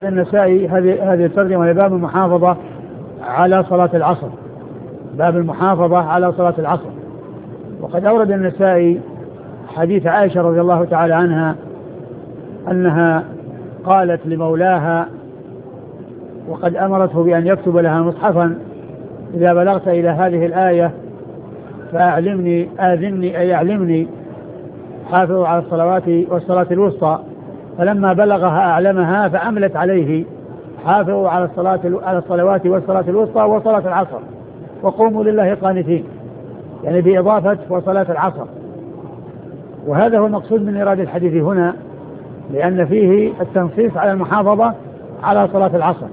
النسائي هذه الترجمة لباب المحافظة على صلاة العصر. باب المحافظة على صلاة العصر. وقد أورد النسائي حديث عائشة رضي الله تعالى عنها أنها قالت لمولاها وقد أمرته بأن يكتب لها مصحفا: إذا بلغت إلى هذه الآية فأعلمني آذني أي أعلمني، حافظوا على الصلوات والصلاة الوسطى. فلما بلغها أعلمها فأملت عليه: حافظوا على الصلوات والصلاة الوسطى وصلاة العصر وقوموا لله قانتين، يعني بإضافة وصلاة العصر. وهذا هو المقصود من إيراد الحديث هنا، لأن فيه التنصيص على المحافظة على صلاة العصر.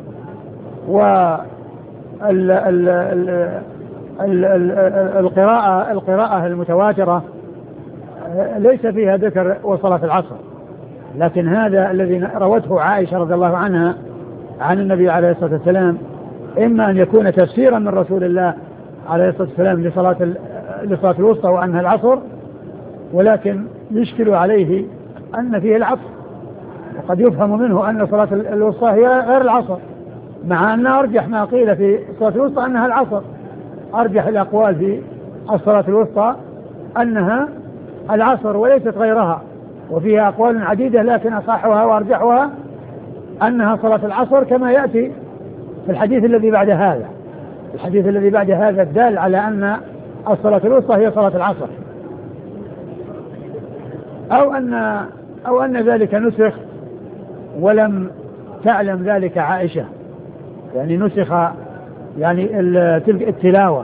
القراءة المتواترة ليس فيها ذكر وصلاة العصر، لكن هذا الذي روته عائشة رضي الله عنها عن النبي عليه الصلاة والسلام إما أن يكون تفسيرا من رسول الله عليه الصلاة والسلام لصلاة الوسطى وأنها العصر، ولكن يشكل عليه أن فيه العصر، وقد يفهم منه أن صلاة الوسطى هي غير العصر، مع أن أرجح ما قيل في صلاة الوسطى أنها العصر. أرجح الأقوال في الصلاة الوسطى أنها العصر وليست غيرها، وفيها أقوال عديدة، لكن أصحها وأرجحها أنها صلاة العصر، كما يأتي في الحديث الذي بعد هذا. الحديث الذي بعد هذا الدال على أن الصلاة الوسطى هي صلاة العصر، أو أن ذلك نسخ ولم تعلم ذلك عائشة، يعني نسخ يعني تلك التلاوة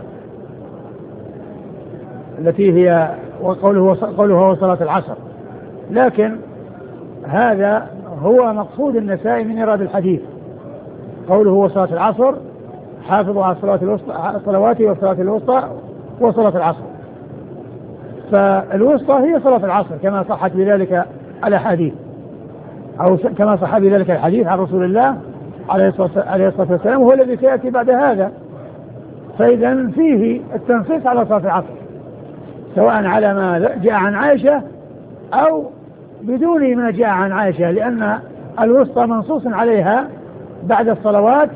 التي هي قوله هو صلاة العصر. لكن هذا هو مقصود النسائي من إيراد الحديث، قوله هو صلاة العصر: حافظوا على الصلوات والصلاة الوسطى وصلاة العصر. فالوسطى هي صلاة العصر كما صحت بذلك الأحاديث، أو كما صح بذلك الحديث عن رسول الله عليه الصلاة والسلام، وهو الذي سيأتي بعد هذا. فإذا فيه التنصيص على صلاة العصر، سواء على ما جاء عن عائشة أو بدون ما جاء عن عائشة، لأن الوسطى منصوص عليها بعد الصلوات،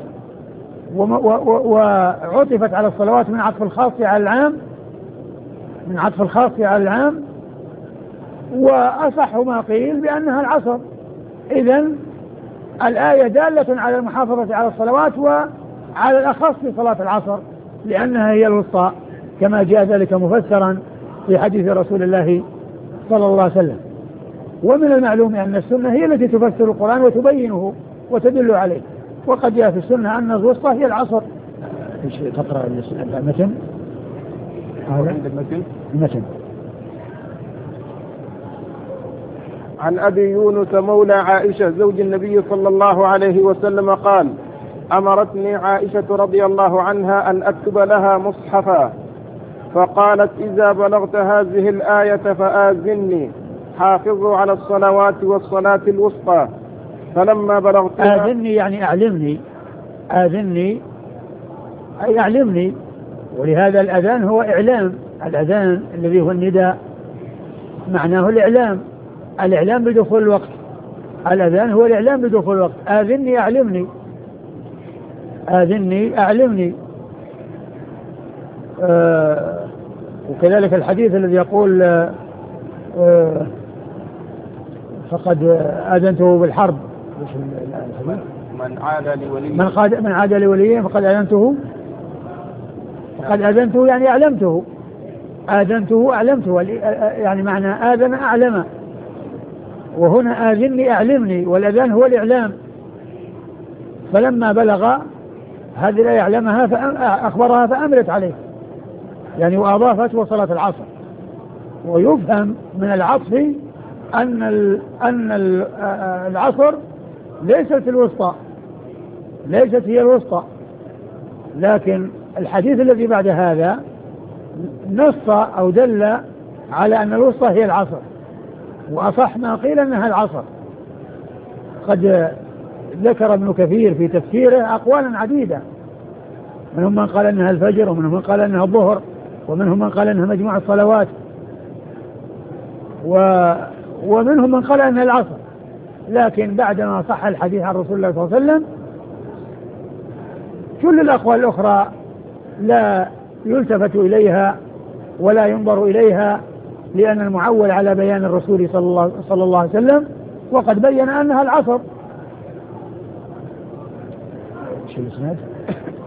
وعطفت على الصلوات من عطف الخاص على العام، وأصح ما قيل بأنها العصر. إذن الآية دالة على المحافظة على الصلوات وعلى الأخص في صلاة العصر، لأنها هي الوسطى كما جاء ذلك مفسرا في حديث رسول الله صلى الله عليه وسلم. ومن المعلوم أن السنة هي التي تفسر القرآن وتبينه وتدل عليه، وقد جاء في السنة أن الوسطى هي العصر. ايش تقرأ المتن؟ المتن عن أبي يونس مولى عائشة زوج النبي صلى الله عليه وسلم قال: أمرتني عائشة رضي الله عنها أن أكتب لها مصحفا، فقالت: إذا بلغت هذه الآية فآذني، حافظوا على الصلوات والصلاة الوسطى. فلما بلغتها آذني يعني أعلمني أي أعلمني، ولهذا الأذان هو إعلام. الأذان الذي هو النداء معناه الإعلام بدخول الوقت. الأذان هو الإعلام بدخول الوقت. آذني أعلمني. وكذلك الحديث الذي يقول فقد آذنته بالحرب. من عاد لوليه فقد آذنته يعني أعلمته. يعني معنى آذن أعلم، وهنا آذني أعلمني، والأذان هو الإعلام. فلما بلغ هذه لا يعلمها فأخبرها فأمرت عليه، يعني وأضافت وصلاة العصر. ويفهم من العطف أن العصر ليست هي الوسطى، لكن الحديث الذي بعد هذا نص أو دل على أن الوسطى هي العصر، وأصح ما قيل أنها العصر. قد ذكر ابن كثير في تفسيره أقوالا عديدة، منهم من قال أنها الفجر، ومنهم من قال أنها الظهر، ومنهم من قال أنها مجموع الصلوات، ومنهم من قال أنها العصر. لكن بعدما صح الحديث عن رسول الله صلى الله عليه وسلم كل الأقوال الأخرى لا يلتفت إليها ولا ينظر إليها، لأن المعول على بيان الرسول صلى الله عليه وسلم، وقد بين أنها العصر. شو الإسناد؟